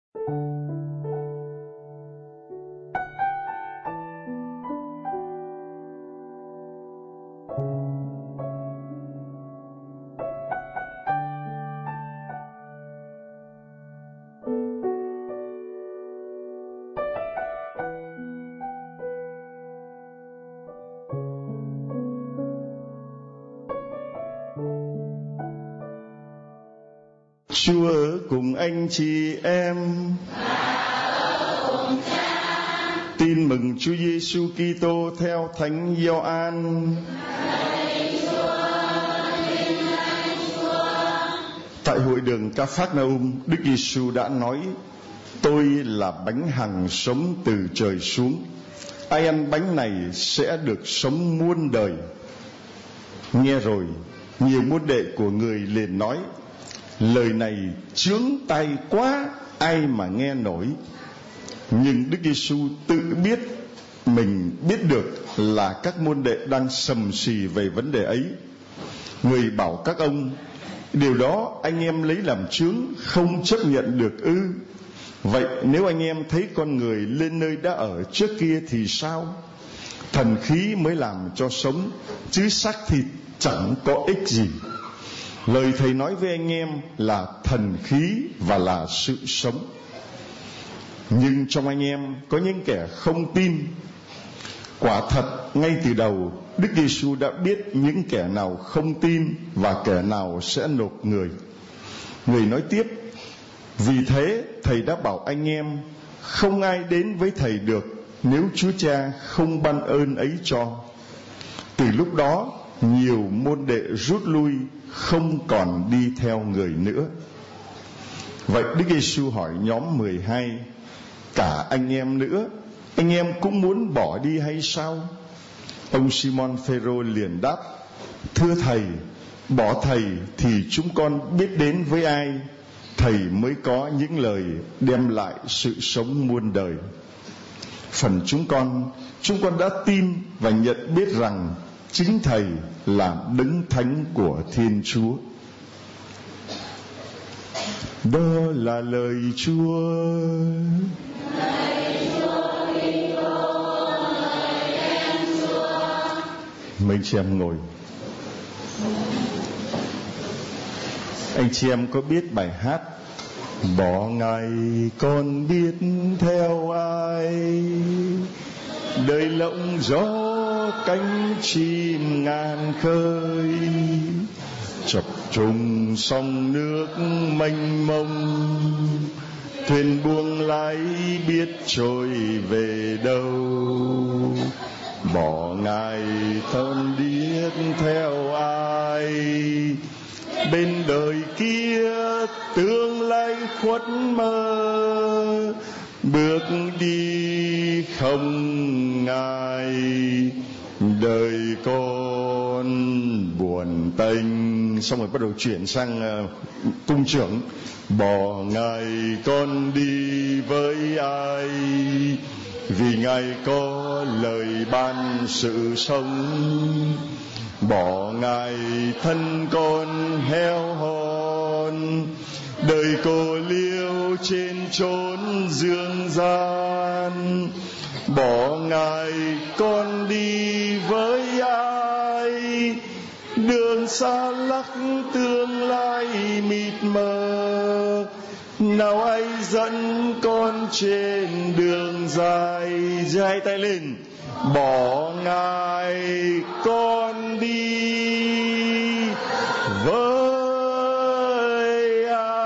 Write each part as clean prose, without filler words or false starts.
Chúa ở cùng anh chị em. Tin mừng Chúa Giêsu Kitô theo Thánh Gioan. Tại hội đường Ca-phác-na-um, Đức Giêsu đã nói: Tôi là bánh hằng sống từ trời xuống. Ai ăn bánh này sẽ được sống muôn đời. Nghe rồi, nhiều môn đệ của người liền nói: Lời này chướng tai quá, ai mà nghe nổi. Nhưng Đức Giêsu tự biết mình biết được là các môn đệ đang sầm xì về vấn đề ấy. Người bảo các ông: Điều đó anh em lấy làm chướng, không chấp nhận được ư? Vậy nếu anh em thấy con người lên nơi đã ở trước kia thì sao? Thần khí mới làm cho sống, chứ xác thịt chẳng có ích gì. Lời Thầy nói với anh em là thần khí và là sự sống. Nhưng trong anh em có những kẻ không tin. Quả thật, ngay từ đầu, Đức Giêsu đã biết những kẻ nào không tin và kẻ nào sẽ nộp người. Người nói tiếp: Vì thế, Thầy đã bảo anh em, không ai đến với Thầy được nếu Chúa Cha không ban ơn ấy cho. Từ lúc đó, nhiều môn đệ rút lui, không còn đi theo người nữa. Vậy Đức Giêsu hỏi nhóm 12: Cả anh em nữa, anh em cũng muốn bỏ đi hay sao? Ông Simon Phêrô liền đáp: Thưa Thầy, bỏ Thầy thì chúng con biết đến với ai? Thầy mới có những lời đem lại sự sống muôn đời. Phần chúng con đã tin và nhận biết rằng chính Thầy là Đấng Thánh của Thiên Chúa. Đó là lời Chúa. Mấy chị em ngồi. Anh chị em có biết bài hát Bỏ Ngài con biết theo ai? Đời lộng gió cánh chim ngàn khơi, chập trùng sông nước mênh mông, thuyền buông lái biết trôi về đâu. Bỏ Ngài thân biết theo ai? Bên đời kia tương lai khuất mơ, bước đi không Ngài, đời con buồn tênh. Xong rồi bắt đầu chuyển sang cung trưởng. Bỏ Ngài con đi với ai? Vì Ngài có lời ban sự sống. Bỏ Ngài thân con heo hon, đời cô liêu trên chốn dương gian. Bỏ Ngài con đi với ai? Đường xa lắc tương lai mịt mờ, nào ai dẫn con trên đường dài? Giơ hai tay lên. Bỏ Ngài con đi với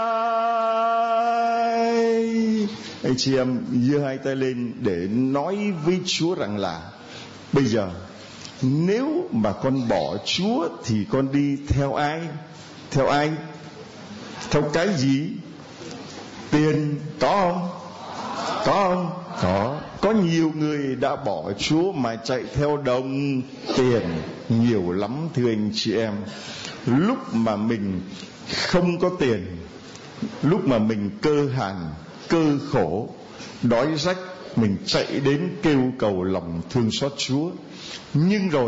ai? Anh chị em giơ hai tay lên để nói với Chúa rằng là bây giờ nếu mà con bỏ Chúa thì con đi theo ai? Theo ai? Theo cái gì? Tiền có không? Có không? Có nhiều người đã bỏ Chúa mà chạy theo đồng tiền nhiều lắm, thưa anh chị em. Lúc mà mình không có tiền, lúc mà mình cơ hàn, cơ khổ, đói rách, mình chạy đến kêu cầu lòng thương xót Chúa. Nhưng rồi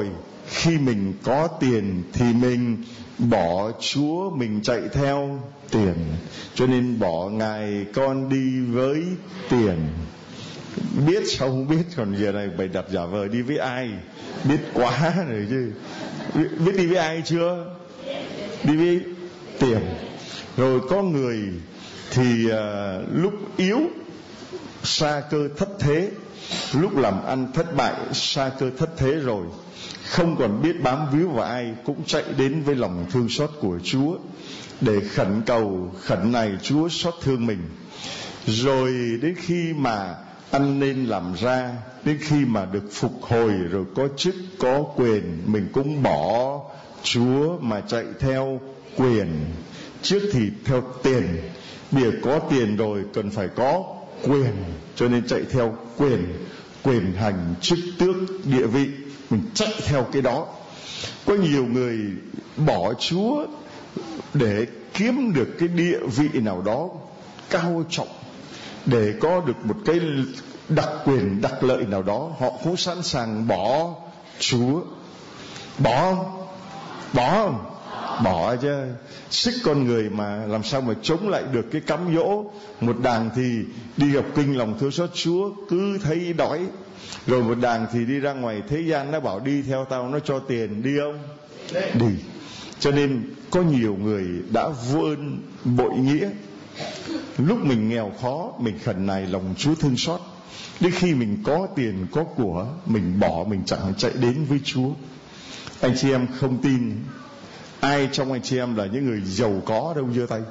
khi mình có tiền thì mình bỏ Chúa, mình chạy theo tiền. Cho nên bỏ Ngài con đi với tiền. Biết sao không biết, còn giờ này bày đặt giả vờ đi với ai? Biết quá rồi chứ. Biết đi với ai chưa? Đi với tiền. Rồi có người thì lúc yếu sa cơ thất thế, lúc làm ăn thất bại sa cơ thất thế rồi, không còn biết bám víu vào ai, cũng chạy đến với lòng thương xót của Chúa để khẩn cầu, khẩn này Chúa xót thương mình. Rồi đến khi mà ăn nên làm ra, đến khi mà được phục hồi rồi có chức có quyền, mình cũng bỏ Chúa mà chạy theo quyền. Trước thì theo tiền, bây giờ có tiền rồi cần phải có quyền, cho nên chạy theo quyền hành, chức tước, địa vị, mình chạy theo cái đó. Có nhiều người bỏ Chúa để kiếm được cái địa vị nào đó cao trọng, để có được một cái đặc quyền, đặc lợi nào đó, họ cũng sẵn sàng bỏ Chúa. Bỏ không? Bỏ không? Bỏ chứ. Sức con người mà làm sao mà chống lại được cái cám dỗ. Một đàng thì đi gặp kinh lòng thương xót Chúa, cứ thấy đói. Rồi một đàng thì đi ra ngoài thế gian, nó bảo đi theo tao, nó cho tiền, đi không? Đi. Cho nên có nhiều người đã vô ơn bội nghĩa. Lúc mình nghèo khó, mình khẩn nài lòng Chúa thương xót. Đến khi mình có tiền, có của, mình bỏ, mình chẳng chạy đến với Chúa. Anh chị em không tin, ai trong anh chị em là những người giàu có đâu giơ tay?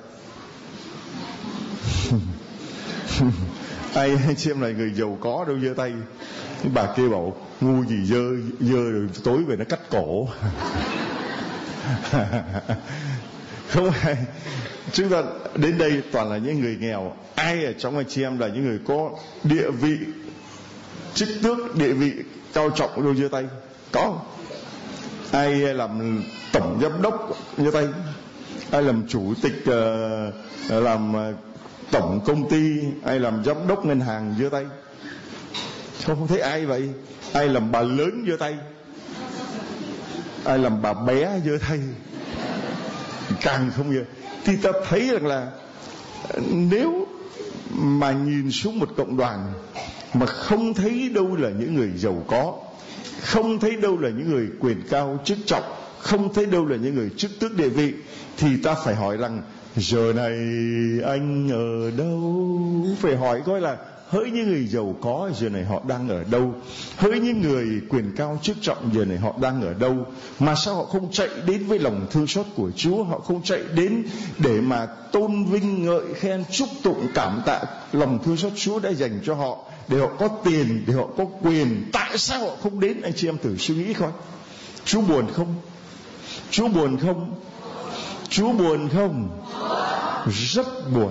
Ai anh chị em là người giàu có đâu giơ tay? Cái bà kia bảo ngu gì dơ rồi tối về nó cắt cổ. Không ai. Chúng ta đến đây toàn là những người nghèo. Ai ở trong anh chị em là những người có địa vị, chức tước, địa vị cao trọng đâu giơ tay? Có. Ai làm tổng giám đốc giơ tay? Ai làm chủ tịch, làm tổng công ty, ai làm giám đốc ngân hàng giơ tay? Không thấy ai vậy. Ai làm bà lớn giơ tay? Ai làm bà bé giơ tay? Càng không giơ. Thì ta thấy rằng là nếu mà nhìn xuống một cộng đoàn mà không thấy đâu là những người giàu có, không thấy đâu là những người quyền cao chức trọng, không thấy đâu là những người chức tước địa vị, thì ta phải hỏi rằng giờ này anh ở đâu? Phải hỏi coi là hỡi những người giàu có giờ này họ đang ở đâu? Hỡi những người quyền cao chức trọng giờ này họ đang ở đâu? Mà sao họ không chạy đến với lòng thương xót của Chúa? Họ không chạy đến để mà tôn vinh ngợi khen chúc tụng cảm tạ lòng thương xót Chúa đã dành cho họ, để họ có tiền, để họ có quyền. Tại sao họ không đến? Anh chị em thử suy nghĩ coi. Chúa buồn không? Chúa buồn không? Chúa buồn không? Rất buồn.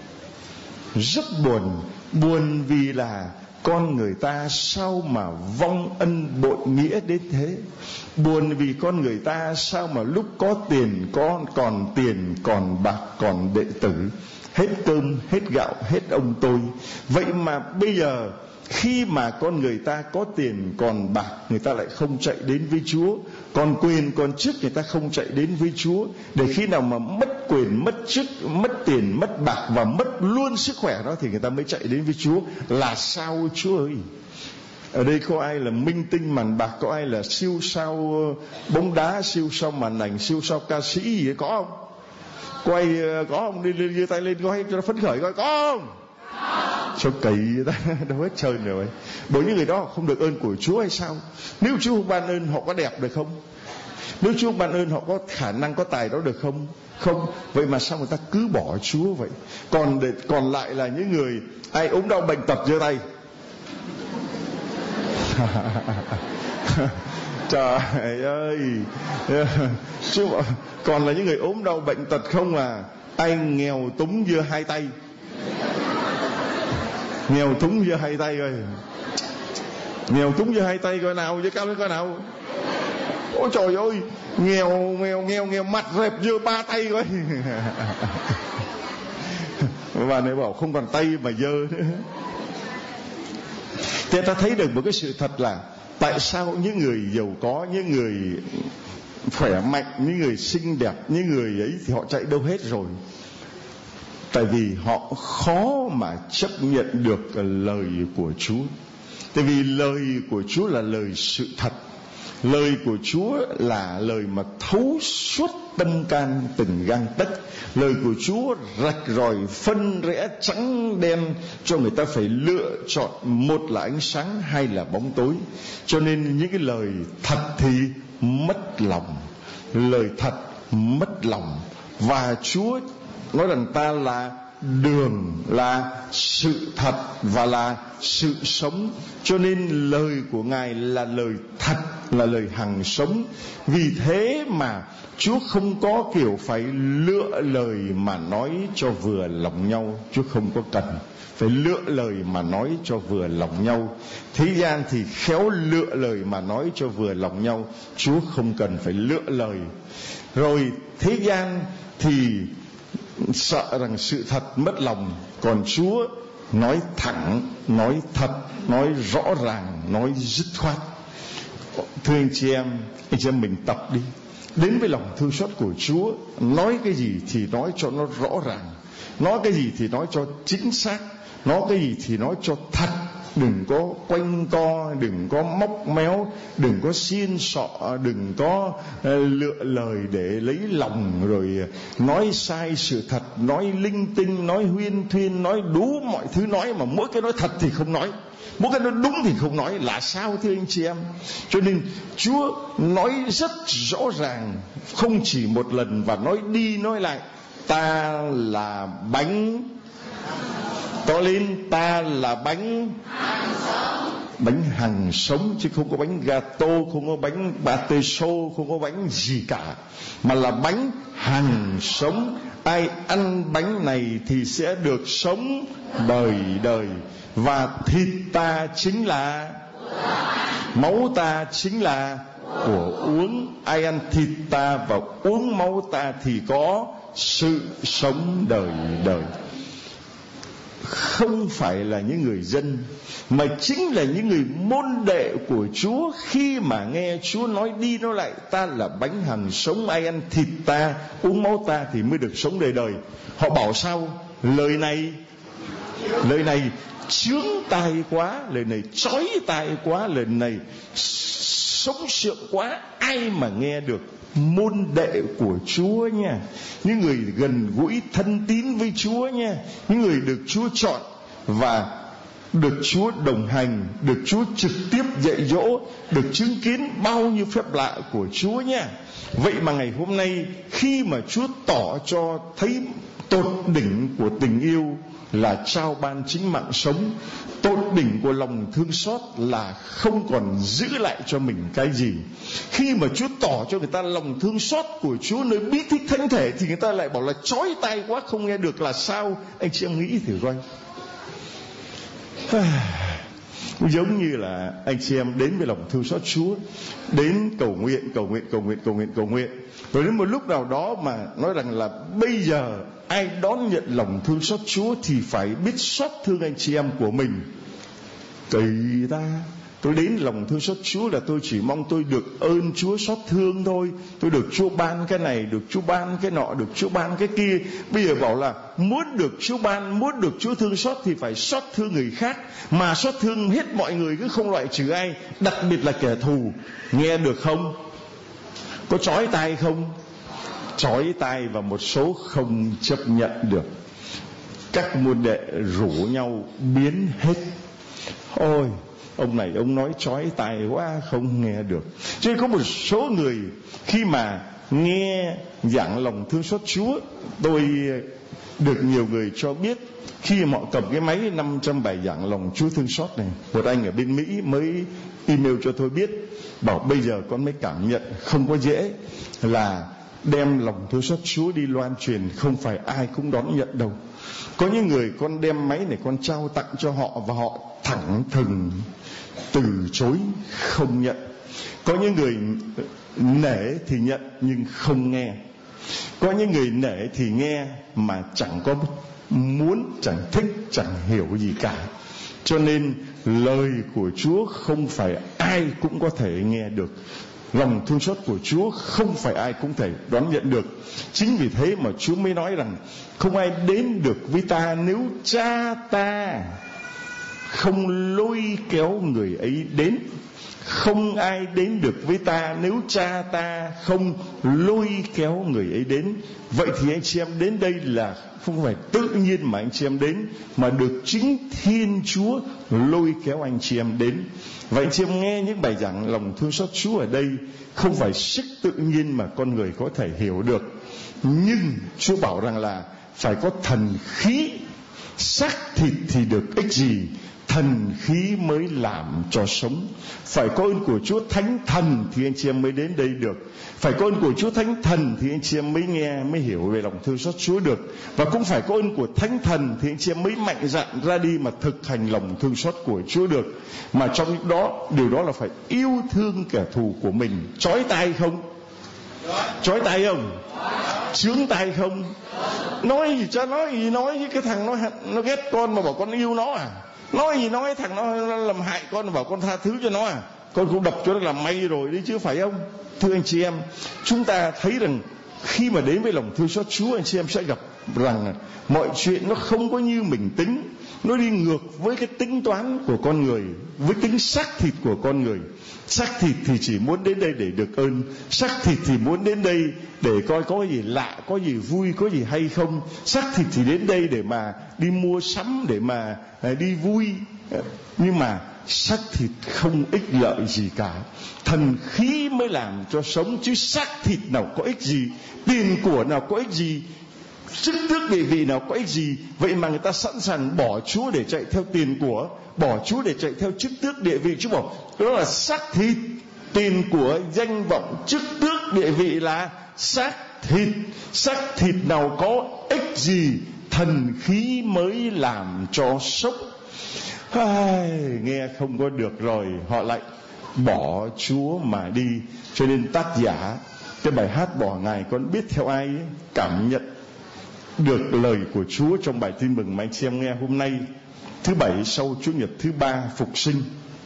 Rất buồn. Buồn vì là con người ta sao mà vong ân bội nghĩa đến thế. Buồn vì con người ta sao mà lúc có tiền, còn tiền, còn bạc, còn đệ tử, hết cơm, hết gạo, hết ông tôi. Vậy mà bây giờ khi mà con người ta có tiền, còn bạc, người ta lại không chạy đến với Chúa. Còn quyền, còn chức, người ta không chạy đến với Chúa. Để khi nào mà mất quyền, mất chức, mất tiền, mất bạc và mất luôn sức khỏe đó thì người ta mới chạy đến với Chúa. Là sao Chúa ơi? Ở đây có ai là minh tinh màn bạc? Có ai là siêu sao bóng đá, siêu sao màn ảnh, siêu sao ca sĩ gì ấy, có không? Quay có không? Đi giơ tay lên coi cho nó phấn khởi coi, có không? Sao kỳ vậy ta? Đâu hết trơn rồi. Bởi những người đó không được ơn của Chúa hay sao? Nếu Chúa không ban ơn họ có đẹp được không? Nếu Chúa ban ơn họ có khả năng, có tài đó được không? Không. Vậy mà sao người ta cứ bỏ Chúa vậy? Còn lại là những người ai ốm đau bệnh tật giơ tay. Trời ơi. Chứ còn là những người ốm đau bệnh tật không à? Ai nghèo túng giơ hai tay. Nghèo túng giơ hai tay coi. Nghèo túng giơ hai tay coi nào, giơ cao lên coi nào. Ôi trời ơi, nghèo mặt rệp giơ ba tay coi. Và này bảo không còn tay mà giơ nữa. Thế ta thấy được một cái sự thật là Tại sao những người giàu có, những người khỏe mạnh, những người xinh đẹp, những người ấy thì họ chạy đâu hết rồi? Tại vì họ khó mà chấp nhận được lời của Chúa. Tại vì lời của Chúa là lời sự thật. Lời của Chúa là lời mà thấu suốt tâm can từng gang tấc. Lời của Chúa rạch ròi phân rẽ trắng đen, cho người ta phải lựa chọn, một là ánh sáng, hai là bóng tối. Cho nên những cái lời thật thì mất lòng, lời thật mất lòng. Và Chúa nói rằng ta là đường, là sự thật và là sự sống. Cho nên lời của Ngài là lời thật, là lời hằng sống. Vì thế mà Chúa không có kiểu phải lựa lời mà nói cho vừa lòng nhau. Chúa không có cần phải lựa lời mà nói cho vừa lòng nhau. Thế gian thì khéo lựa lời mà nói cho vừa lòng nhau. Chúa không cần phải lựa lời. Rồi thế gian thì sợ rằng sự thật mất lòng, còn Chúa nói thẳng, nói thật, nói rõ ràng, nói dứt khoát. Thưa anh chị em mình tập đi, đến với lòng thương xót của Chúa. Nói cái gì thì nói cho nó rõ ràng, nói cái gì thì nói cho chính xác, nói cái gì thì nói cho thật. Đừng có quanh co, đừng có móc méo, đừng có xiên xọ, đừng có lựa lời để lấy lòng, rồi nói sai sự thật, nói linh tinh, nói huyên thuyên, nói đủ mọi thứ nói, mà mỗi cái nói thật thì không nói, mỗi cái nói đúng thì không nói là sao thưa anh chị em? Cho nên Chúa nói rất rõ ràng, không chỉ một lần, và nói đi nói lại: ta là bánh, to lên, ta là bánh hằng sống, chứ không có bánh gato, không có bánh pate xô, không có bánh gì cả, mà là bánh hằng sống. Ai ăn bánh này thì sẽ được sống đời đời. Và thịt ta chính là, máu ta chính là của uống. Ai ăn thịt ta và uống máu ta thì có sự sống đời đời. Không phải là những người dân, mà chính là những người môn đệ của Chúa. Khi mà nghe Chúa nói đi nói lại: ta là bánh hằng sống, ai ăn thịt ta, uống máu ta thì mới được sống đời đời. Họ bảo sao? Lời này chướng tai quá, lời này chói tai quá, lời này sống sượng quá, ai mà nghe được? Môn đệ của Chúa nha, những người gần gũi thân tín với Chúa nha, những người được Chúa chọn và được Chúa đồng hành, được Chúa trực tiếp dạy dỗ, được chứng kiến bao nhiêu phép lạ của Chúa nha. Vậy mà ngày hôm nay, khi mà Chúa tỏ cho thấy tột đỉnh của tình yêu là trao ban chính mạng sống, tột đỉnh của lòng thương xót là không còn giữ lại cho mình cái gì. Khi mà Chúa tỏ cho người ta lòng thương xót của Chúa nơi bí tích thánh thể, thì người ta lại bảo là chói tai quá, không nghe được là sao? Anh chị em nghĩ thử coi. Giống như là anh chị em đến với lòng thương xót Chúa, đến cầu nguyện. Rồi đến một lúc nào đó mà nói rằng là bây giờ ai đón nhận lòng thương xót Chúa thì phải biết xót thương anh chị em của mình. Kỳ ta, tôi đến lòng thương xót Chúa là tôi chỉ mong tôi được ơn Chúa xót thương thôi. Tôi được Chúa ban cái này, được Chúa ban cái nọ, được Chúa ban cái kia. Bây giờ bảo là muốn được Chúa ban, muốn được Chúa thương xót thì phải xót thương người khác. Mà xót thương hết mọi người, cứ không loại trừ ai, đặc biệt là kẻ thù. Nghe được không? Có chói tai không? Chói tai, và một số không chấp nhận được. Các môn đệ rủ nhau biến hết. Ôi, ông này ông nói chói tai quá, không nghe được. Cho nên có một số người khi mà nghe giảng lòng thương xót Chúa, tôi được nhiều người cho biết khi mà họ cầm cái máy 500 bài giảng lòng Chúa thương xót này. Một anh ở bên Mỹ mới email cho tôi biết, bảo bây giờ con mới cảm nhận không có dễ là đem lòng thương xót Chúa đi loan truyền, không phải ai cũng đón nhận đâu. Có những người con đem máy này con trao tặng cho họ và họ thẳng thừng từ chối, không nhận. Có những người nể thì nhận nhưng không nghe. Có những người nể thì nghe mà chẳng có muốn, chẳng thích, chẳng hiểu gì cả. Cho nên lời của Chúa không phải ai cũng có thể nghe được. Lòng thương xót của Chúa không phải ai cũng thể đón nhận được. Chính vì thế mà Chúa mới nói rằng không ai đến được với ta nếu Cha ta không lôi kéo người ấy đến. Không ai đến được với ta nếu Cha ta không lôi kéo người ấy đến. Vậy thì anh chị em đến đây là không phải tự nhiên mà anh chị em đến, mà được chính Thiên Chúa lôi kéo anh chị em đến. Vậy anh chị em nghe những bài giảng lòng thương xót Chúa ở đây không phải sức tự nhiên mà con người có thể hiểu được. Nhưng Chúa bảo rằng là phải có thần khí. Xác thịt thì được ích gì, thần khí mới làm cho sống. Phải có ơn của Chúa Thánh Thần thì anh chị em mới đến đây được. Phải có ơn của Chúa Thánh Thần thì anh chị em mới nghe, mới hiểu về lòng thương xót Chúa được. Và cũng phải có ơn của Thánh Thần thì anh chị em mới mạnh dạn ra đi mà thực hành lòng thương xót của Chúa được. Mà trong đó, điều đó là phải yêu thương kẻ thù của mình. Chói tai không? Chói tai không? Chướng tai không? Nói gì cho nói gì nói với cái thằng nó ghét con mà bảo con yêu nó à? Nói gì nói thằng nó làm hại con mà bảo con tha thứ cho nó à? Con cũng đập cho nó làm may rồi đấy chứ, phải không? Thưa anh chị em, chúng ta thấy rằng khi mà đến với lòng thương xót Chúa, anh chị em sẽ gặp rằng mọi chuyện nó không có như mình tính. Nó đi ngược với cái tính toán của con người, với tính xác thịt của con người. Xác thịt thì chỉ muốn đến đây để được ơn. Xác thịt thì muốn đến đây để coi có gì lạ, có gì vui, có gì hay không. Xác thịt thì đến đây để mà đi mua sắm, để mà đi vui. Nhưng mà xác thịt không ích lợi gì cả. Thần khí mới làm cho sống, chứ xác thịt nào có ích gì, tiền của nào có ích gì, sức tước địa vị nào có ích gì. Vậy mà người ta sẵn sàng bỏ Chúa để chạy theo tiền của, bỏ Chúa để chạy theo chức tước địa vị. Chúa bảo đó là xác thịt. Tiền của, danh vọng, chức tước địa vị là xác thịt. Xác thịt nào có ích gì, thần khí mới làm cho sống. Nghe không có được rồi, họ lại bỏ Chúa mà đi. Cho nên tác giả cái bài hát Bỏ Ngài Con biết theo ai ấy, cảm nhận được lời của Chúa trong bài tin mừng mà anh chị em nghe hôm nay, thứ Bảy sau Chủ nhật thứ Ba phục sinh,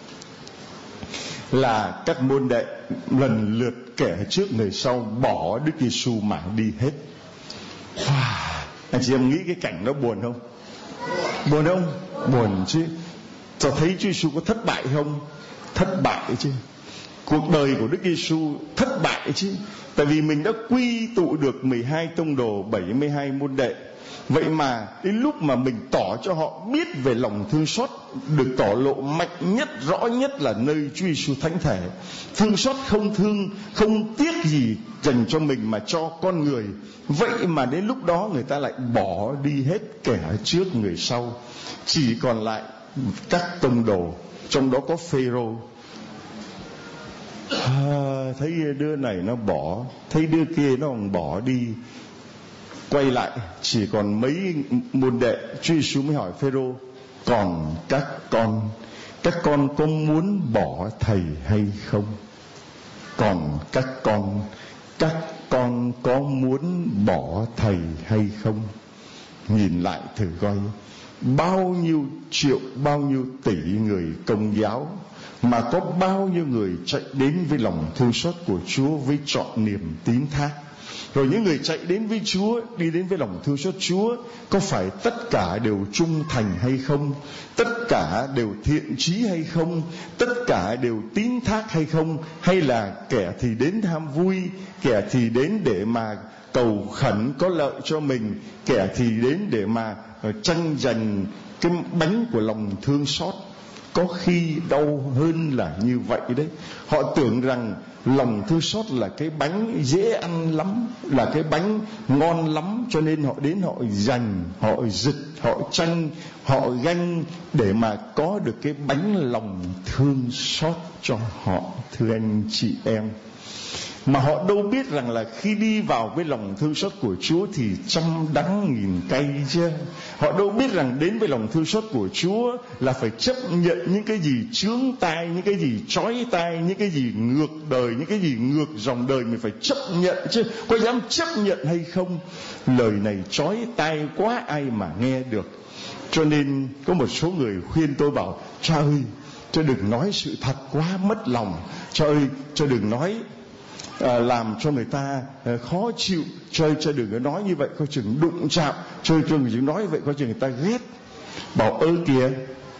là các môn đệ lần lượt kẻ trước người sau bỏ Đức Giêsu mà đi hết. Anh chị em nghĩ cái cảnh đó buồn không? Buồn không? Buồn chứ. Cho thấy Chúa Giêsu có thất bại không? Thất bại chứ. Cuộc đời của Đức Giêsu thất bại chứ. Tại vì mình đã quy tụ được 12 tông đồ, 72 môn đệ. Vậy mà đến lúc mà mình tỏ cho họ biết về lòng thương xót, được tỏ lộ mạnh nhất, rõ nhất là nơi Chúa Giêsu thánh thể. Thương xót không tiếc gì dành cho mình mà cho con người. Vậy mà đến lúc đó người ta lại bỏ đi hết kẻ trước người sau. Chỉ còn lại các tông đồ, trong đó có Phêrô. Thấy đứa này nó bỏ, thấy đứa kia nó còn bỏ đi. Quay lại chỉ còn mấy môn đệ. Chúa Giêsu mới hỏi Phêrô: còn các con có muốn bỏ thầy hay không? Còn các con có muốn bỏ thầy hay không? Nhìn lại thử coi, bao nhiêu triệu, bao nhiêu tỷ người Công giáo, mà có bao nhiêu người chạy đến với lòng thương xót của Chúa với trọn niềm tín thác. Rồi những người chạy đến với Chúa, đi đến với lòng thương xót Chúa, có phải tất cả đều trung thành hay không? Tất cả đều thiện chí hay không? Tất cả đều tín thác hay không? Hay là kẻ thì đến ham vui, kẻ thì đến để mà cầu khẩn có lợi cho mình, kẻ thì đến để mà tranh giành cái bánh của lòng thương xót? Có khi đau hơn là như vậy đấy. Họ tưởng rằng lòng thương xót là cái bánh dễ ăn lắm, là cái bánh ngon lắm, cho nên họ đến họ giành, họ giật, họ tranh, họ ganh để mà có được cái bánh lòng thương xót cho họ. Thưa anh chị em, mà họ đâu biết rằng là khi đi vào với lòng thương xót của Chúa thì trăm đắng nghìn cay chứ. Họ đâu biết rằng đến với lòng thương xót của Chúa là phải chấp nhận những cái gì chướng tai, những cái gì trói tai, những cái gì ngược đời, những cái gì ngược dòng đời mình phải chấp nhận chứ. Có dám chấp nhận hay không? Lời này trói tai quá, ai mà nghe được. Cho nên có một số người khuyên tôi bảo: cha ơi, cho đừng nói sự thật quá mất lòng. Cha ơi, cho đừng nói làm cho người ta khó chịu. Cho đừng có nói như vậy, coi chừng đụng chạm. Cho đừng nói vậy, coi chừng người ta ghét. Bảo ơ kìa,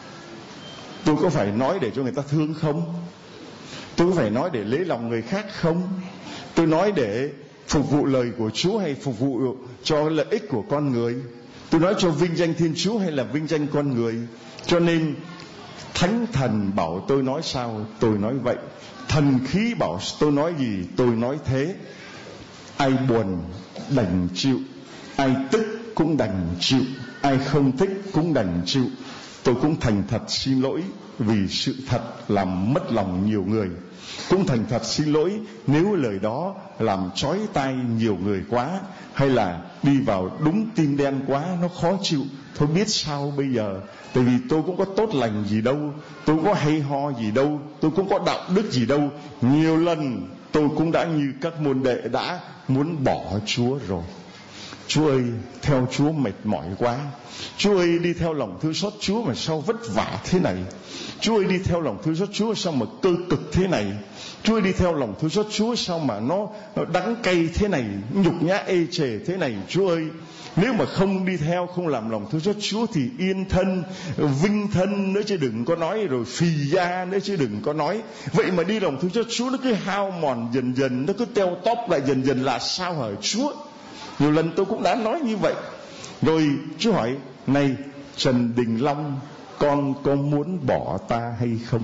tôi có phải nói để cho người ta thương không? Tôi có phải nói để lấy lòng người khác không? Tôi nói để phục vụ lời của Chúa hay phục vụ cho lợi ích của con người? Tôi nói cho vinh danh Thiên Chúa hay là vinh danh con người? Cho nên Thánh Thần bảo tôi nói sao tôi nói vậy, thần khí bảo tôi nói gì tôi nói thế. Ai buồn đành chịu, ai tức cũng đành chịu, ai không thích cũng đành chịu. Tôi cũng thành thật xin lỗi vì sự thật làm mất lòng nhiều người. Cũng thành thật xin lỗi nếu lời đó làm trói tai nhiều người quá, hay là đi vào đúng tim đen quá, nó khó chịu. Thôi biết sao bây giờ, tại vì tôi cũng có tốt lành gì đâu, tôi cũng có hay ho gì đâu, tôi cũng có đạo đức gì đâu. Nhiều lần tôi cũng đã như các môn đệ đã muốn bỏ Chúa rồi. Chúa ơi, theo Chúa mệt mỏi quá. Chúa ơi, đi theo lòng thương xót Chúa mà sao vất vả thế này. Chúa ơi, đi theo lòng thương xót Chúa sao mà cơ cực thế này. Chúa ơi, đi theo lòng thương xót Chúa sao mà nó đắng cay thế này, nhục nhã ê chề thế này. Chúa ơi, nếu mà không đi theo, không làm lòng thương xót Chúa thì yên thân, vinh thân nữa chứ đừng có nói, rồi phì da nữa chứ đừng có nói. Vậy mà đi lòng thương xót Chúa nó cứ hao mòn dần dần, nó cứ teo tóp lại dần dần là sao hả Chúa? Nhiều lần tôi cũng đã nói như vậy. Rồi Chúa hỏi: này Trần Đình Long, con có muốn bỏ ta hay không?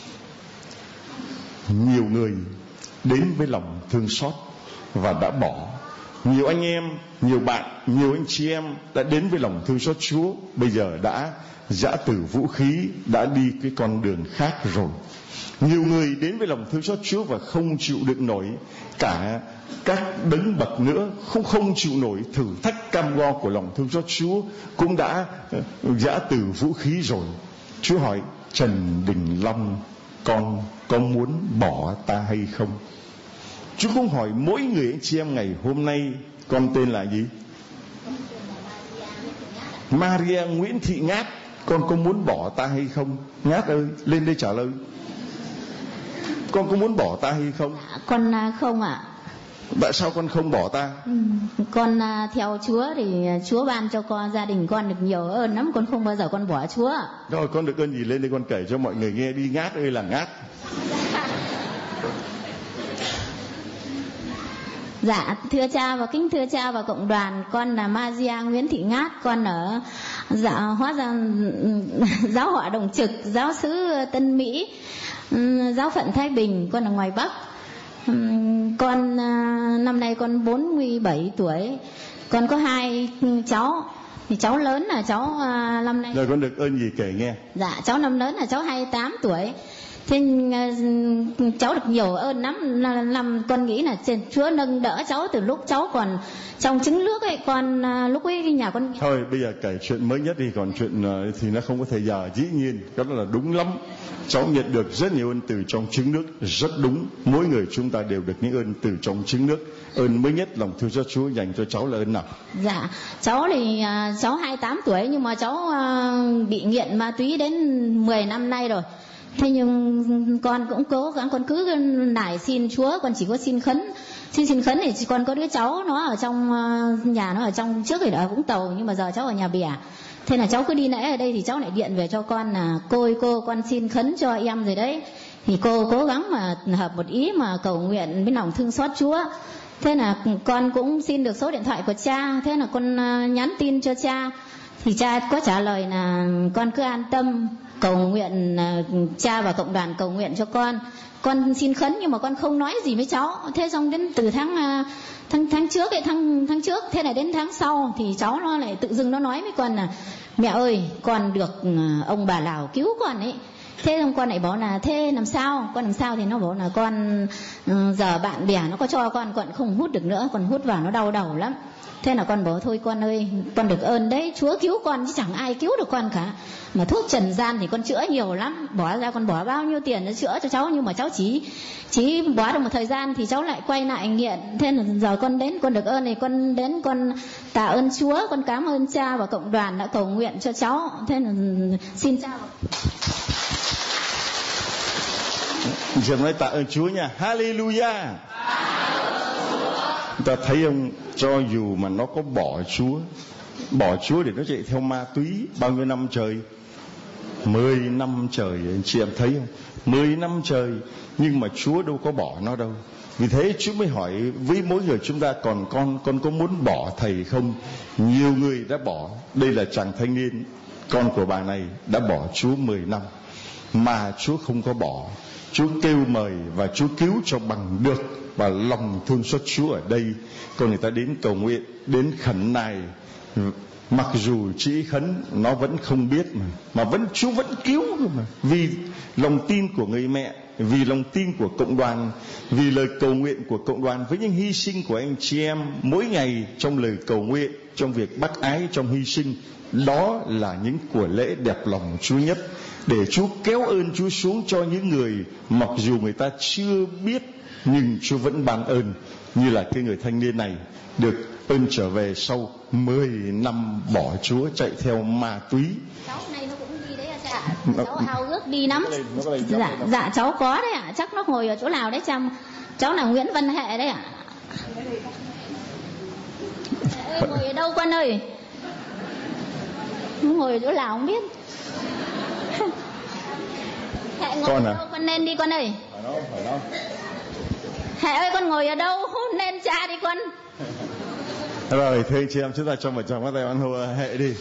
Nhiều người đến với lòng thương xót và đã bỏ. Nhiều anh em, nhiều bạn, nhiều anh chị em đã đến với lòng thương xót Chúa, bây giờ đã giã từ vũ khí, đã đi cái con đường khác rồi. Nhiều người đến với lòng thương xót Chúa và không chịu đựng nổi cả các đấng bậc nữa, không chịu nổi thử thách cam go của lòng thương xót Chúa, cũng đã giã từ vũ khí rồi. Chúa hỏi: Trần Đình Long, con có muốn bỏ ta hay không? Chúa cũng hỏi mỗi người anh chị em ngày hôm nay: con tên là gì? Maria Nguyễn Thị Ngát, con có muốn bỏ ta hay không? Ngát ơi, lên đây trả lời. Con có muốn bỏ ta hay không? Con không ạ. Tại sao con không bỏ ta? Con theo Chúa thì Chúa ban cho con, gia đình con được nhiều ơn lắm, con không bao giờ con bỏ Chúa. Rồi con được ơn gì lên đây con kể cho mọi người nghe đi. Ngát ơi là Ngát. Dạ, thưa cha và kính thưa cha và cộng đoàn, con là Maria Nguyễn Thị Ngát, con ở hóa ra giáo họ Đồng Trực, giáo xứ Tân Mỹ, giáo phận Thái Bình, con ở ngoài Bắc. Con năm nay con 47 tuổi. Con có 2 cháu. Thì cháu lớn là cháu năm nay. Rồi con được ơn gì kể nghe. Dạ, cháu năm lớn là cháu 28 tuổi. Thế cháu được nhiều ơn lắm. Con nghĩ là Chúa nâng đỡ cháu từ lúc cháu còn trong trứng nước ấy. Con lúc ấy nhà con. Thôi bây giờ kể chuyện mới nhất đi, còn chuyện thì nó không có thời giờ. Dĩ nhiên cái đó là đúng lắm. Cháu nhận được rất nhiều ơn từ trong trứng nước, rất đúng. Mỗi người chúng ta đều được những ơn từ trong trứng nước. Ơn mới nhất lòng thương xót Chúa dành cho cháu là ơn nào? Dạ, cháu thì cháu 28 tuổi nhưng mà cháu bị nghiện ma túy đến 10 năm nay rồi. Thế nhưng con cũng cố gắng, con cứ nài xin Chúa, con chỉ có xin khấn thì con có đứa cháu nó ở trong nhà, nó ở trong trước thì ở Vũng Tàu nhưng mà giờ cháu ở nhà bè. Thế là cháu cứ đi nãy ở đây thì cháu lại điện về cho con là cô con xin khấn cho em rồi đấy. Thì cô cố gắng mà hợp một ý mà cầu nguyện với lòng thương xót Chúa. Thế là con cũng xin được số điện thoại của cha, thế là con nhắn tin cho cha. Thì cha có trả lời là con cứ an tâm cầu nguyện, cha và cộng đoàn cầu nguyện cho con. Con xin khấn nhưng mà con không nói gì với cháu. Thế xong đến từ tháng trước ấy, tháng trước, thế là đến tháng sau thì cháu nó lại tự dưng nó nói với con là: mẹ ơi, con được ông bà Lào cứu con ấy. Thế con lại bảo là thế làm sao? Con làm sao thì nó bảo là con giờ bạn bè nó có cho con không hút được nữa, con hút vào nó đau đầu lắm. Thế là con bảo thôi con ơi, con được ơn đấy, Chúa cứu con chứ chẳng ai cứu được con cả. Mà thuốc trần gian thì con chữa nhiều lắm, bỏ ra con bỏ bao nhiêu tiền để chữa cho cháu, nhưng mà cháu chỉ bỏ được một thời gian thì cháu lại quay lại nghiện. Thế là giờ con đến, con được ơn này, con đến con tạ ơn Chúa, con cảm ơn cha và cộng đoàn đã cầu nguyện cho cháu. Thế là xin cha. Giờ nói tạ ơn Chúa nha. Hallelujah. Ta thấy không, cho dù mà nó có bỏ Chúa để nó chạy theo ma túy bao nhiêu năm trời, 10 năm trời, anh chị em thấy không, 10 năm trời, nhưng mà Chúa đâu có bỏ nó đâu. Vì thế Chúa mới hỏi với mỗi người chúng ta, còn con có muốn bỏ thầy không? Nhiều người đã bỏ. Đây là chàng thanh niên, con của bà này đã bỏ Chúa 10 năm mà Chúa không có bỏ. Chúa kêu mời và Chúa cứu cho bằng được. Và lòng thương xót Chúa ở đây, còn người ta đến cầu nguyện, đến khẩn nài, mặc dù chỉ khấn nó vẫn không biết mà vẫn Chúa vẫn cứu mà. Vì lòng tin của người mẹ, vì lòng tin của cộng đoàn, vì lời cầu nguyện của cộng đoàn, với những hy sinh của anh chị em mỗi ngày trong lời cầu nguyện, trong việc bác ái, trong hy sinh, đó là những của lễ đẹp lòng Chúa nhất. Để Chúa kéo ơn Chúa xuống cho những người mặc dù người ta chưa biết, nhưng Chúa vẫn ban ơn. Như là cái người thanh niên này được ơn trở về sau 10 năm bỏ Chúa, chạy theo ma túy. Cháu này nó cũng đi đấy à cha? Cháu hào ước đi lắm. Dạ cháu có đấy ạ. Chắc nó ngồi ở chỗ nào đấy chăm. Cháu là Nguyễn Văn Hệ đấy ạ. Ơi, ngồi ở đâu con ơi? Nó ngồi ở chỗ nào không biết. Hệ ngồi Con ở đâu con lên đi con ơi. Phải đâu. Hệ ơi, con ngồi ở đâu? Lên cha đi con. Rồi, thưa anh chị em, chúng ta cho một tràng bắt tay hoan hô Hệ đi.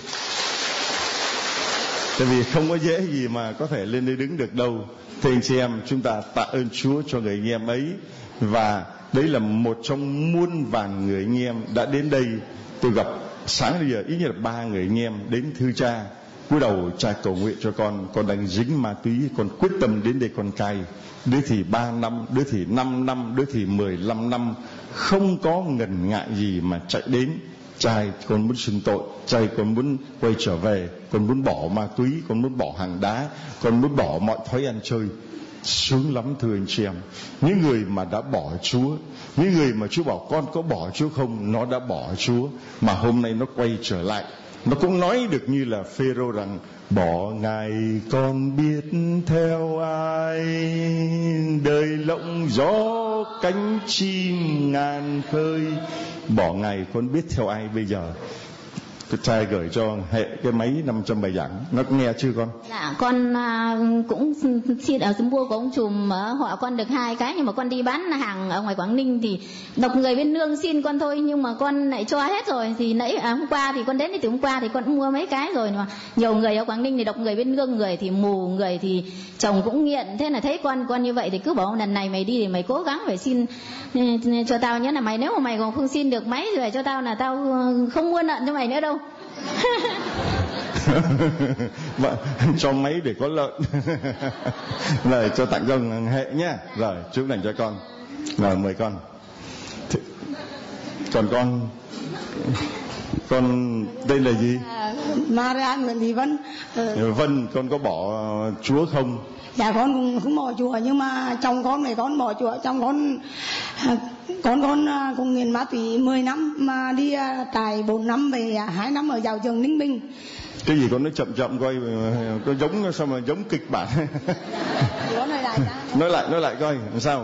Tại vì không có dễ gì mà có thể lên đây đứng được đâu. Thưa anh chị em, chúng ta tạ ơn Chúa cho người anh em ấy. Và đấy là một trong muôn vàn người anh em đã đến đây. Tôi gặp sáng bây giờ ít nhất là 3 người anh em đến thưa cha. Cúi đầu cha cầu nguyện cho con đang dính ma túy, con quyết tâm đến đây con cai. Đứa thì 3 năm, đứa thì 5 năm, đứa thì 15 năm, không có ngần ngại gì mà chạy đến. Trai con muốn xưng tội, trai con muốn quay trở về, con muốn bỏ ma túy, con muốn bỏ hàng đá, con muốn bỏ mọi thói ăn chơi. Sướng lắm thưa anh chị em. Những người mà đã bỏ Chúa, những người mà Chúa bảo con có bỏ Chúa không, nó đã bỏ Chúa mà hôm nay nó quay trở lại. Nó cũng nói được như là Phêrô rằng bỏ Ngài con biết theo ai, đời lộng gió cánh chim ngàn khơi. Bỏ Ngài con biết theo ai bây giờ? Cái trai gửi cho Hệ cái máy 500 bài giảng, nó có nghe chưa con? Dạ con cũng xin ở mua của ông trùm ở họ con được 2 cái, nhưng mà con đi bán hàng ở ngoài Quảng Ninh thì độc người bên nương xin con thôi, nhưng mà con lại cho hết rồi. Thì nãy hôm qua thì con đến từ hôm qua thì con cũng mua mấy cái rồi, mà nhiều người ở Quảng Ninh thì độc người bên nương, người thì mù, người thì chồng cũng nghiện. Thế là thấy con như vậy thì cứ bảo lần này mày đi thì mày cố gắng phải xin cho tao nhớ, là mày nếu mà mày còn không xin được máy rồi cho tao là tao không mua lợn cho mày nữa đâu. Cho máy để có lợn. Rồi cho tặng cho Hệ nhé. Rồi chúc lành cho con. Rồi mời con. Còn con đây là gì? Maria Nguyễn Thị Vân. Vân, con có bỏ Chúa không? Dạ con không bỏ chùa, nhưng mà chồng con này con bỏ chùa. Chồng con cũng nghiện ma túy 10 năm mà đi trại 4 năm, về 2 năm ở giáo trường Ninh Bình. Cái gì con nói chậm coi, có giống sao mà giống kịch bản. nói lại coi làm sao?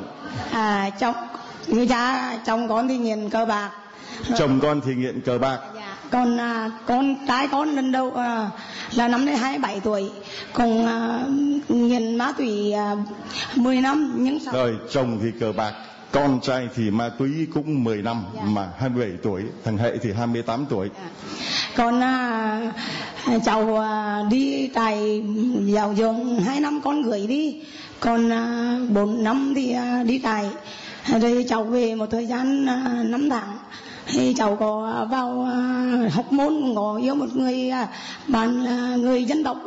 Chồng con thì nghiện cờ bạc. Chồng con thì nghiện cờ bạc. Dạ. Còn con trai con lần đầu là năm nay 27 tuổi, còn nghiện ma túy 10 năm. Nhưng sao? Rồi chồng thì cờ bạc, con trai thì ma túy cũng 10 năm. Dạ. Mà 27 tuổi, thằng Hệ thì 28 tuổi. Dạ. Còn cháu đi tại giáo dưỡng 2 năm con gửi đi, còn 4 năm thì đi tại. Rồi cháu về một thời gian 5 tháng thì cháu có vào học môn, cũng có yêu một người bạn người dân tộc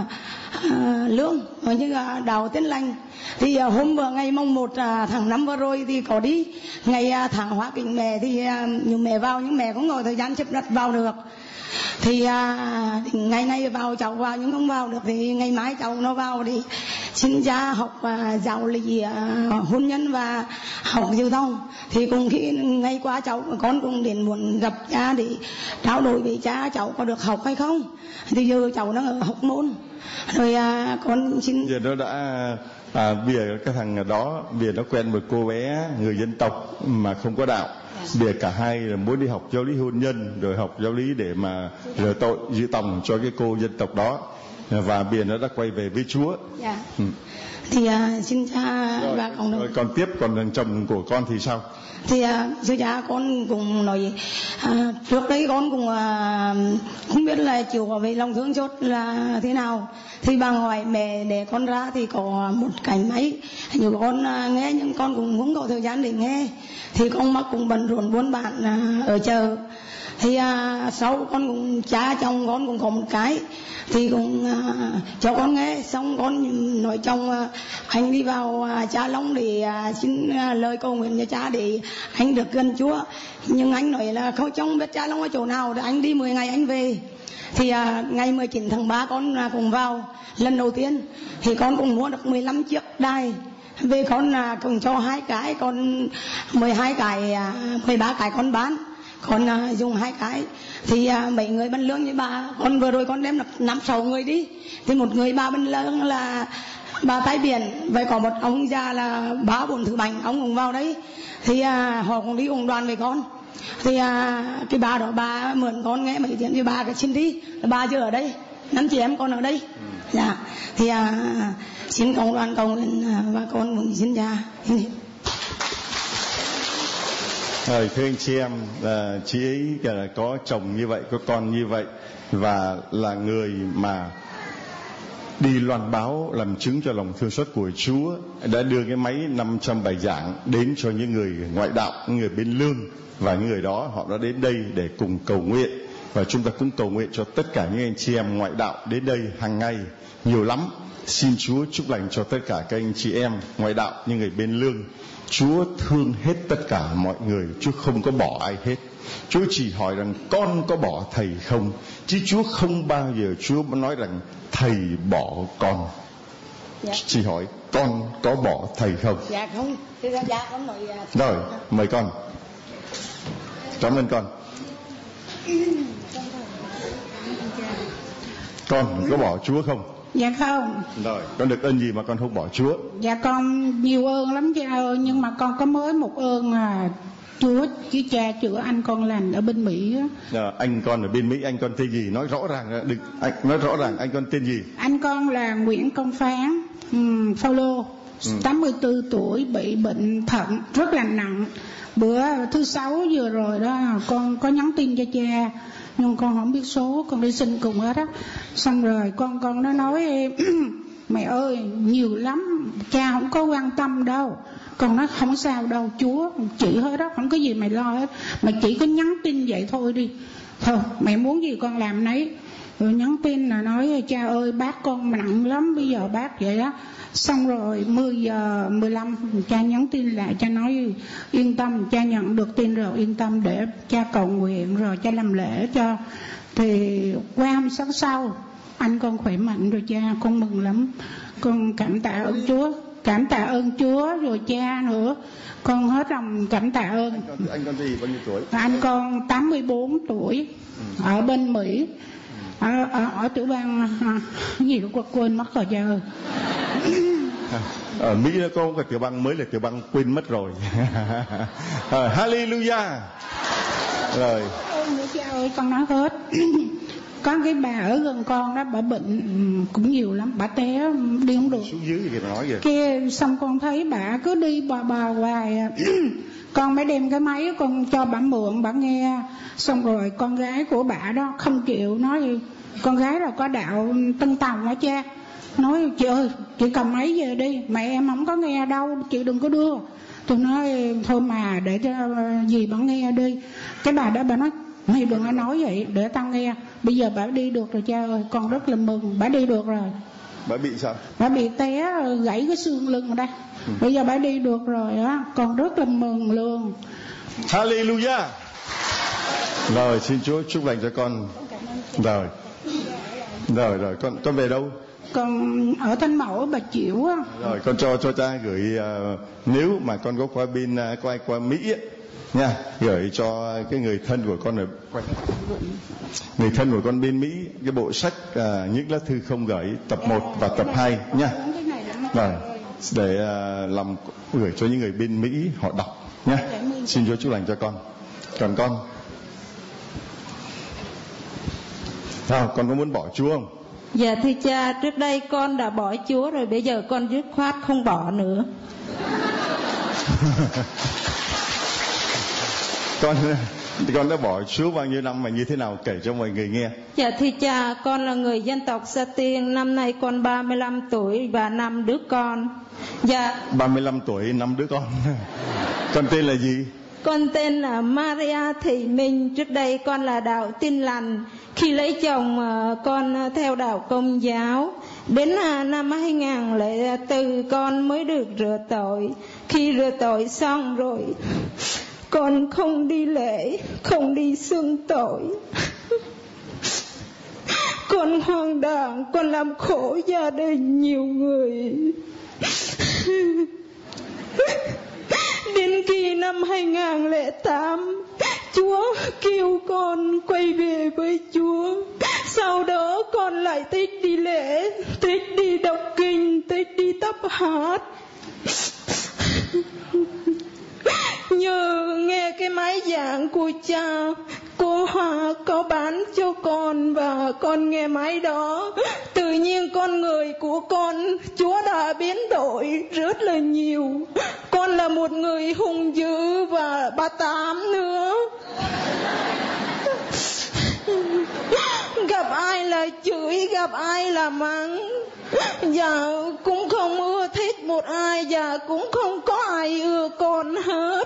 Lương ở như Đào Tiên Lành. Thì hôm vừa ngày mùng 1 tháng 5 vừa rồi thì có đi ngày tháng Hoa Kính Mẹ, thì nhiều mẹ vào nhưng mẹ không có thời gian chấp đặt vào được. Thì ngày nay vào cháu vào nhưng không vào được, thì ngày mai cháu nó vào thì xin cha học giáo lý hôn nhân và học giao thông. Thì cùng khi ngày qua cháu con cũng đến muốn gặp cha để trao đổi với cha cháu có được học hay không. Thì giờ cháu đang ở học môn rồi con xin giờ nó đã bây giờ cái thằng đó bây giờ nó quen một cô bé người dân tộc mà không có đạo. Bây giờ cả hai là muốn đi học giáo lý hôn nhân rồi học giáo lý để mà rửa tội giữ tòng cho cái cô dân tộc đó, và bây giờ nó đã quay về với Chúa. Thì xin cha và cộng đồng. Rồi còn tiếp, còn thằng chồng của con thì sao? Thì sư cha con cũng nói trước đấy con cũng không biết là chịu về lòng thương chốt là thế nào. Thì bà hỏi mẹ để con ra thì có một cảnh máy, nhiều con nghe nhưng con cũng không có thời gian để nghe. Thì con mắc cũng bận rộn buôn bán ở chợ. Thì sau con cũng cha chồng con cũng có một cái thì cũng cho con nghe, xong con nói chồng anh đi vào Cha Long để xin lời cầu nguyện cho cha để anh được gần Chúa. Nhưng anh nói là không, chồng biết Cha Long ở chỗ nào thì anh đi 10 ngày anh về. Thì ngày 19 tháng 3 con cùng vào lần đầu tiên thì con cũng mua được 15 chiếc đài về, con cùng cho 2 cái, con 12 cái 13 cái con bán, con dùng 2 cái. Thì mấy người bên lương như bà, con vừa rồi con đem được 5-6 người đi. Thì một người bà bên lương là bà Thái Biển, vậy có một ông già là 3-4 thứ bánh, ông cũng vào đấy. Thì họ cũng đi cùng đoàn với con. Thì cái bà đó bà mượn con nghe mấy tiếng, thì bà cái xin đi, bà chưa ở đây, 5 chị em con ở đây. Dạ. Thì xin cộng đoàn cầu nguyện và con cũng xin cha. Thưa anh chị em, chị ấy là có chồng như vậy, có con như vậy, và là người mà đi loan báo làm chứng cho lòng thương xót của Chúa, đã đưa cái máy 500 bài giảng đến cho những người ngoại đạo, những người bên lương, và những người đó họ đã đến đây để cùng cầu nguyện. Và chúng ta cũng cầu nguyện cho tất cả những anh chị em ngoại đạo đến đây hàng ngày nhiều lắm. Xin Chúa chúc lành cho tất cả các anh chị em ngoại đạo, những người bên lương. Chúa thương hết tất cả mọi người, Chúa không có bỏ ai hết. Chúa chỉ hỏi rằng con có bỏ thầy không, chứ Chúa không bao giờ Chúa nói rằng thầy bỏ con. Chỉ hỏi con có bỏ thầy không. Dạ không. Dạ con nói. Rồi mời con. Cảm ơn con. Con có bỏ Chúa không? Dạ không. Rồi, con được ơn gì mà con không bỏ Chúa? Dạ con nhiều ơn lắm cha ơi, nhưng mà con có mới một ơn là Chúa chứ cha chữa anh con lành ở bên Mỹ á. Anh con ở bên Mỹ, anh con tên gì? Nói rõ ràng, đừng nói rõ ràng anh con tên gì? Anh con là Nguyễn Công Phán, Phaolô, 84 tuổi, bị bệnh thận rất là nặng. Bữa thứ Sáu vừa rồi đó con có nhắn tin cho cha, nhưng con không biết số, con đi xin cùng hết á. Xong rồi con nó nói mẹ ơi nhiều lắm, cha không có quan tâm đâu. Con nói không sao đâu, Chúa chỉ hết đó, không có gì mày lo hết, mà chỉ có nhắn tin vậy thôi đi, thôi mẹ muốn gì con làm nấy. Rồi nhắn tin là nói cha ơi bác con nặng lắm, bây giờ bác vậy đó. Xong rồi 10 giờ 15 cha nhắn tin lại, cha nói yên tâm, cha nhận được tin rồi, yên tâm để cha cầu nguyện rồi cha làm lễ cho. Thì qua hôm sáng sau anh con khỏe mạnh rồi cha, con mừng lắm, con cảm tạ ơn Chúa, cảm tạ ơn Chúa rồi cha nữa, con hết lòng cảm tạ ơn. Anh con gì bao nhiêu tuổi? Anh con 84 tuổi, ở bên Mỹ, ở tiểu bang gì đó quên mất rồi cha ơi. Ở Mỹ nó có cái tiểu bang mới là tiểu bang quên mất rồi. Hallelujah. Rồi. Cha ơi con nói hết. Có cái bà ở gần con đó, bà bệnh cũng nhiều lắm, bà té đi không được. Xuống dưới gì nói vậy? Kia xong con thấy bà cứ đi bò hoài. Con mới đem cái máy con cho bà mượn, bà nghe. Xong rồi con gái của bà đó không chịu, nói gì con gái là có đạo Tân Tòng hả cha, nói chị ơi chị cầm máy về đi, mẹ em không có nghe đâu, chị đừng có đưa. Tôi nói thôi mà để cho dì bà nghe đi. Cái bà đó bà nói mày đừng có nói vậy, để tao nghe. Bây giờ bà đi được rồi cha ơi, con rất là mừng, bà đi được rồi. Bà bị sao? Bà bị té gãy cái xương lưng đây. Bây giờ bà đi được rồi á, con rất là mừng luôn. Hallelujah. Rồi xin Chúa chúc lành cho con. Rồi con về đâu? Con ở Thanh Mẫu, Bà Chiểu á. Rồi con cho cha gửi, nếu mà con có qua Mỹ ấy, nha, gửi cho cái người thân của con ở người thân của con bên Mỹ cái bộ sách những lá thư không gửi tập 1 và tập 2 nha. Rồi để làm gửi cho những người bên Mỹ họ đọc nha. Xin Chúa chúc lành cho con. Còn con con có muốn bỏ Chúa không? Dạ thưa cha, trước đây con đã bỏ Chúa rồi, bây giờ con dứt khoát không bỏ nữa. Con đã bỏ Chúa bao nhiêu năm mà như thế nào, kể cho mọi người nghe. Dạ thưa cha, con là người dân tộc Sa Tiên, năm nay con 35 tuổi và 5 đứa con. Dạ. 35 tuổi 5 đứa con. Con tên là gì? Con tên là Maria Thị Minh. Trước đây con là đạo Tin Lành. Khi lấy chồng con theo đạo Công giáo. Đến năm 2004 con mới được rửa tội. Khi rửa tội xong rồi, con không đi lễ, không đi xưng tội. Con hoang đàng, con làm khổ gia đình nhiều người. Đến khi năm 2008, Chúa kêu con quay về với Chúa. Sau đó con lại thích đi lễ, thích đi đọc kinh, thích đi tập hát. Nhờ nghe cái máy giảng của cha, cô Hoa có bán cho con và con nghe máy đó. Tự nhiên con người của con, Chúa đã biến đổi rất là nhiều. Con là một người hung dữ và 38 nữa. Gặp ai là chửi, gặp ai là mắng. Dạ cũng không ưa thích một ai, và cũng không có ai ưa con hết.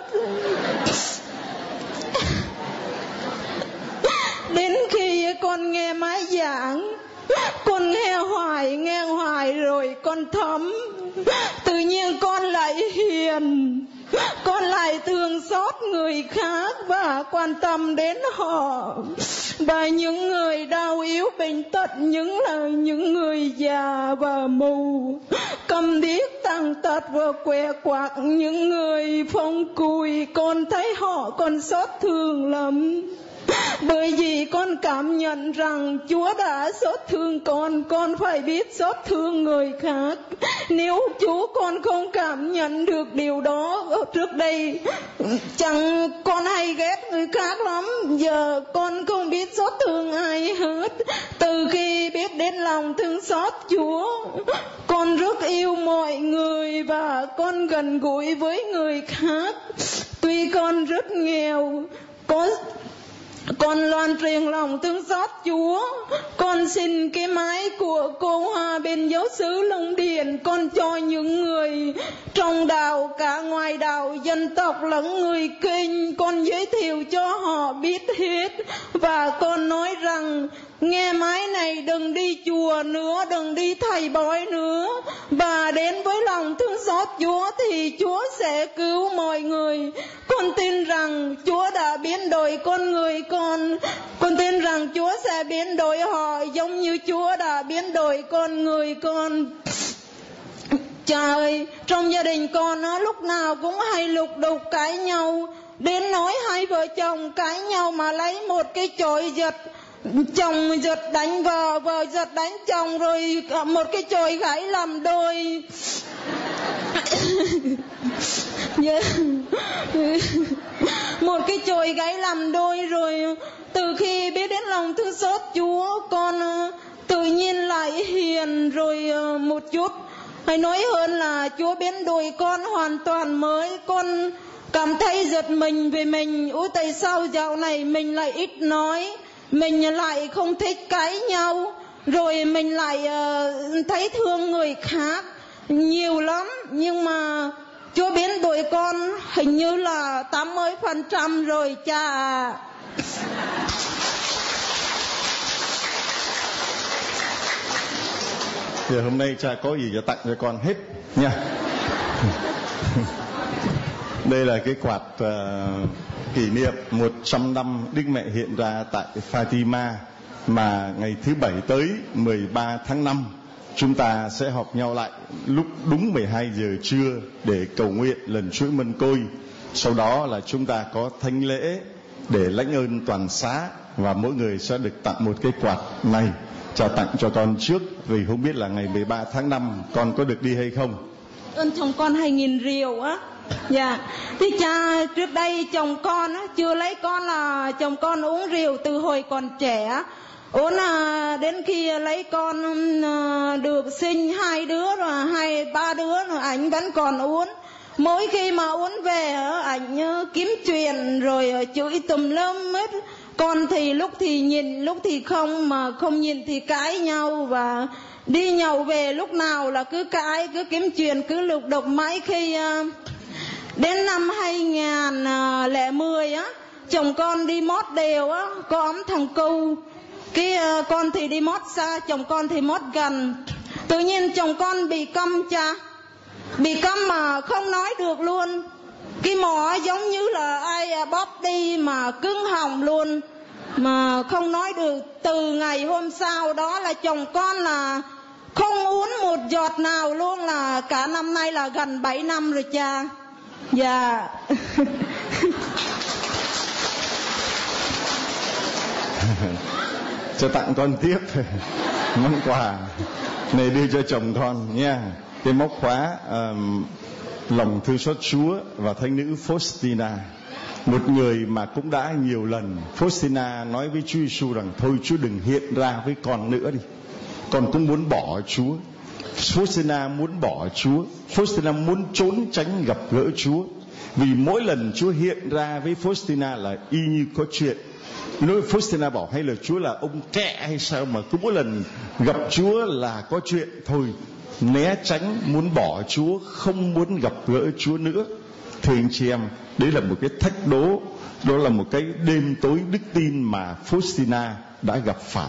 Đến khi con nghe máy giảng, con nghe hoài rồi con thấm. Tự nhiên con lại hiền, con lại thương xót người khác và quan tâm đến họ. Và những người đau yếu bệnh tật, những người già và mù, câm điếc tàn tật và què quạc, những người phong cùi, con thấy họ con xót thương lắm. Bởi vì con cảm nhận rằng Chúa đã xót thương con phải biết xót thương người khác. Nếu Chúa con không cảm nhận được điều đó trước đây, chẳng con hay ghét người khác lắm. Giờ con không biết xót thương ai hết. Từ khi biết đến lòng thương xót Chúa, con rất yêu mọi người và con gần gũi với người khác. Tuy con rất nghèo, con loan truyền lòng thương xót Chúa. Con xin cái máy của cô Hoa bên giáo xứ Long Điền, con cho những người trong đạo, cả ngoài đạo, dân tộc lẫn người Kinh. Con giới thiệu cho họ biết hết. Và con nói rằng nghe máy này đừng đi chùa nữa, đừng đi thầy bói nữa, và đến với lòng thương xót Chúa thì Chúa sẽ cứu mọi người. Con tin rằng Chúa đã biến đổi con người con tin rằng Chúa sẽ biến đổi họ giống như Chúa đã biến đổi con người con. Cha ơi, trong gia đình con lúc nào cũng hay lục đục cãi nhau, đến nỗi hai vợ chồng cãi nhau mà lấy một cái chổi giật, chồng giật đánh vợ, vợ giật đánh chồng, rồi một cái chổi gãy làm đôi. Một cái chổi gãy làm đôi. Rồi từ khi biết đến lòng thương xót Chúa, con tự nhiên lại hiền rồi một chút. Hay nói hơn là Chúa biến đổi con hoàn toàn mới. Con cảm thấy giật mình về mình. Ủa tại sao dạo này mình lại ít nói, mình lại không thích cãi nhau, rồi mình lại thấy thương người khác nhiều lắm. Nhưng mà Chúa biến tuổi con hình như là 80% rồi cha ạ. Giờ hôm nay cha có gì cho tặng cho con hết nha. Đây là cái quạt kỷ niệm 100 năm Đức Mẹ hiện ra tại Fatima, mà ngày thứ Bảy tới 13 tháng 5 chúng ta sẽ họp nhau lại lúc đúng 12 giờ trưa để cầu nguyện lần chuỗi mân côi. Sau đó là chúng ta có thánh lễ để lãnh ơn toàn xá, và mỗi người sẽ được tặng một cái quạt này. Cha tặng cho con trước vì không biết là ngày 13 tháng 5 con có được đi hay không. Ơn chồng con 2.000 rìu á. Dạ. Thì cha trước đây chồng con á, chưa lấy con là chồng con uống rượu từ hồi còn trẻ. Uống đến khi lấy con được sinh 2 đứa rồi 2-3 đứa rồi ảnh vẫn còn uống. Mỗi khi mà uống về ảnh kiếm chuyện rồi chửi tùm lum hết. Con thì lúc thì nhìn lúc thì không, mà không nhìn thì cãi nhau, và đi nhậu về lúc nào là cứ cãi, cứ kiếm chuyện, cứ lục đục. Mãi khi đến năm 2010 á, chồng con đi mót đều á, có ấm thằng cu. Cái con thì đi mót xa, chồng con thì mót gần. Tự nhiên chồng con bị câm cha. Bị câm mà không nói được luôn. Cái mỏ giống như là ai bóp đi mà cứng họng luôn, mà không nói được. Từ ngày hôm sau đó là chồng con là không uống một giọt nào luôn, là cả năm nay là gần 7 năm rồi cha. Dạ. Cho tặng con tiếp món quà này đưa cho chồng con nha. Cái móc khóa lòng thương xót Chúa và thánh nữ Faustina, một người mà cũng đã nhiều lần Faustina nói với Chúa Giêsu rằng thôi Chúa đừng hiện ra với con nữa đi, con cũng muốn bỏ Chúa. Faustina muốn bỏ Chúa, Faustina muốn trốn tránh gặp gỡ Chúa, vì mỗi lần Chúa hiện ra với Faustina là y như có chuyện. Nói Faustina bảo hay là Chúa là ông kẹ hay sao mà cứ mỗi lần gặp Chúa là có chuyện, thôi né tránh, muốn bỏ Chúa, không muốn gặp gỡ Chúa nữa. Thưa anh chị em, đấy là một cái thách đố, đó là một cái đêm tối đức tin mà Faustina đã gặp phải.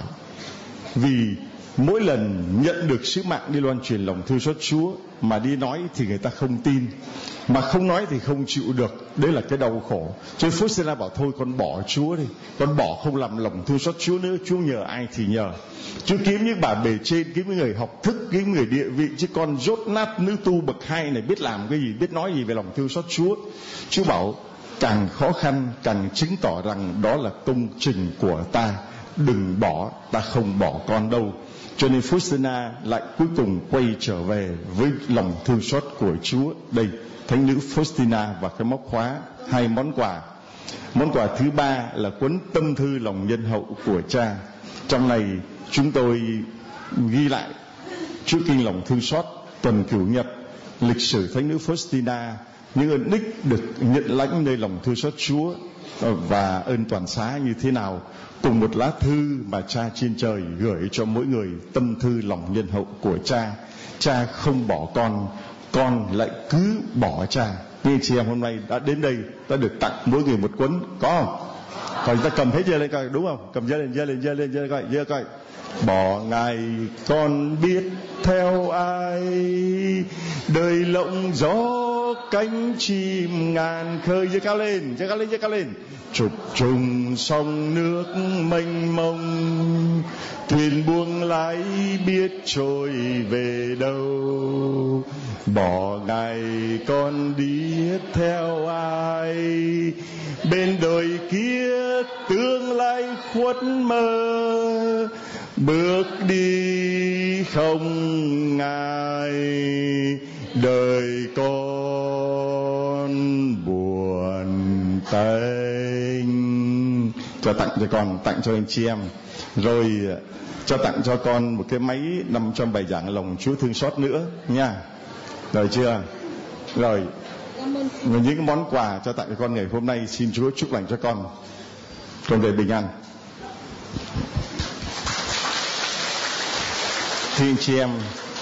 Vì mỗi lần nhận được sứ mạng đi loan truyền lòng thương xót Chúa mà đi nói thì người ta không tin, mà không nói thì không chịu được. Đấy là cái đau khổ. Cho nên Faustina bảo thôi con bỏ Chúa đi, con bỏ không làm lòng thương xót Chúa nữa. Chúa nhờ ai thì nhờ, Chúa kiếm những bà bề trên, kiếm những người học thức, kiếm người địa vị, chứ con dốt nát nữ tu bậc 2 này biết làm cái gì, biết nói gì về lòng thương xót Chúa. Chúa bảo càng khó khăn càng chứng tỏ rằng đó là công trình của ta, đừng bỏ, ta không bỏ con đâu. Cho nên Faustina lại cuối cùng quay trở về với lòng thương xót của Chúa. Đây, thánh nữ Faustina và cái móc khóa, 2 món quà. Món quà thứ 3 là cuốn tâm thư lòng nhân hậu của cha. Trong này chúng tôi ghi lại Chúa Kinh lòng thương xót, tuần cửu nhật, lịch sử thánh nữ Faustina, những ơn ích được nhận lãnh nơi lòng thương xót Chúa và ơn toàn xá như thế nào, cùng một lá thư mà cha trên trời gửi cho mỗi người, tâm thư lòng nhân hậu của cha. Cha không bỏ con lại cứ bỏ cha. Như chị em hôm nay đã đến đây, đã được tặng mỗi người một cuốn, có không? Còn ta cầm hết dơ lên coi, đúng không? Cầm dơ lên coi, dơ coi. Bỏ Ngài con biết theo ai, đời lộng gió cánh chim ngàn khơi. Dơ cao lên. Trục trùng sông nước mênh mông, thuyền buông lái biết trôi về đâu. Bỏ Ngài con biết theo ai, bên đời kia tương lai khuất mơ, bước đi không ngại đời con buồn tênh. Cho tặng cho con, tặng cho anh chị em, rồi cho tặng cho con một cái máy nằm trong bài giảng lòng Chúa thương xót nữa nha. Rồi chưa? Rồi những món quà cho tặng cho con ngày hôm nay, xin Chúa chúc lành cho con về bình an. Thưa anh chị em,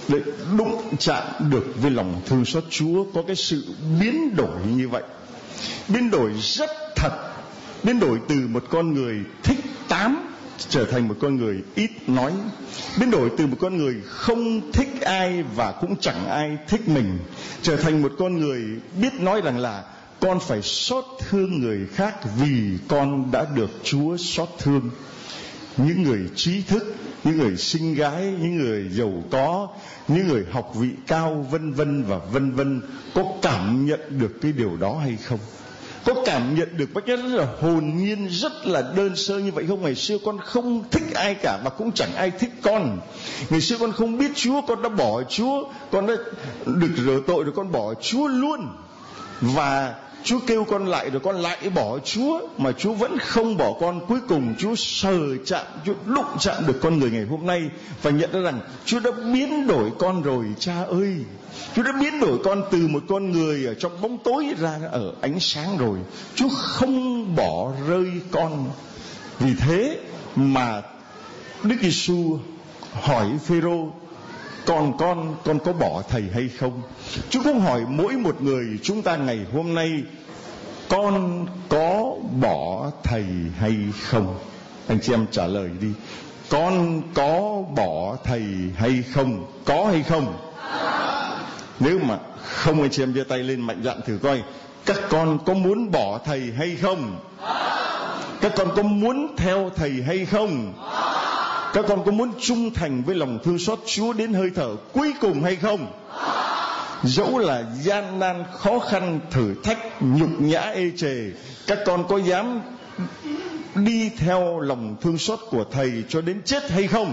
để đụng chạm được với lòng thương xót Chúa, có cái sự biến đổi như vậy. Biến đổi rất thật, biến đổi từ một con người thích tám trở thành một con người ít nói, biến đổi từ một con người không thích ai và cũng chẳng ai thích mình, trở thành một con người biết nói rằng là con phải xót thương người khác vì con đã được Chúa xót thương. Những người trí thức, những người xinh gái, những người giàu có, những người học vị cao, vân vân và vân vân, có cảm nhận được cái điều đó hay không? Có cảm nhận được một cái rất là hồn nhiên, rất là đơn sơ như vậy không? Ngày xưa con không thích ai cả và cũng chẳng ai thích con. Ngày xưa con không biết Chúa, con đã bỏ Chúa, con đã được rửa tội rồi con bỏ Chúa luôn. Và Chúa kêu con lại rồi con lại bỏ Chúa, mà Chúa vẫn không bỏ con. Cuối cùng Chúa sờ chạm, Chúa đụng chạm được con người ngày hôm nay và nhận ra rằng Chúa đã biến đổi con rồi, cha ơi. Chúa đã biến đổi con từ một con người ở trong bóng tối ra ở ánh sáng rồi. Chúa không bỏ rơi con. Vì thế mà Đức Giêsu hỏi Phêrô, còn con có bỏ thầy hay không? Chúa cũng hỏi mỗi một người chúng ta ngày hôm nay, con có bỏ thầy hay không? Anh chị em trả lời đi. Con có bỏ thầy hay không? Có hay không? Nếu mà không, anh chị em giơ tay lên mạnh dạn thử coi. Các con có muốn bỏ thầy hay không? Các con có muốn theo thầy hay không? Các con có muốn trung thành với lòng thương xót Chúa đến hơi thở cuối cùng hay không? Dẫu là gian nan, khó khăn, thử thách, nhục nhã, ê chề, các con có dám đi theo lòng thương xót của thầy cho đến chết hay không?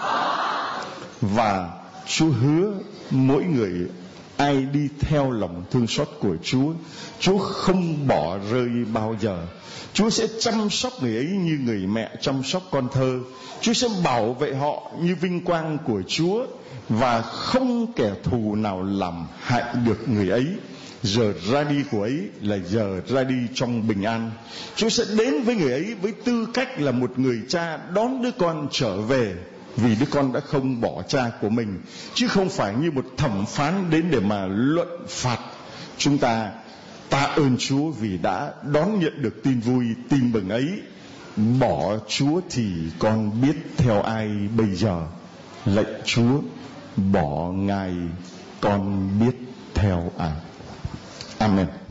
Và Chúa hứa mỗi người ai đi theo lòng thương xót của Chúa, Chúa không bỏ rơi bao giờ. Chúa sẽ chăm sóc người ấy như người mẹ chăm sóc con thơ. Chúa sẽ bảo vệ họ như vinh quang của Chúa, và không kẻ thù nào làm hại được người ấy. Giờ ra đi của ấy là giờ ra đi trong bình an. Chúa sẽ đến với người ấy với tư cách là một người cha đón đứa con trở về, vì đứa con đã không bỏ cha của mình, chứ không phải như một thẩm phán đến để mà luận phạt chúng ta. Tạ ơn Chúa vì đã đón nhận được tin vui, tin mừng ấy. Bỏ Chúa thì con biết theo ai bây giờ? Lạy Chúa, bỏ Ngài con biết theo ai? Amen.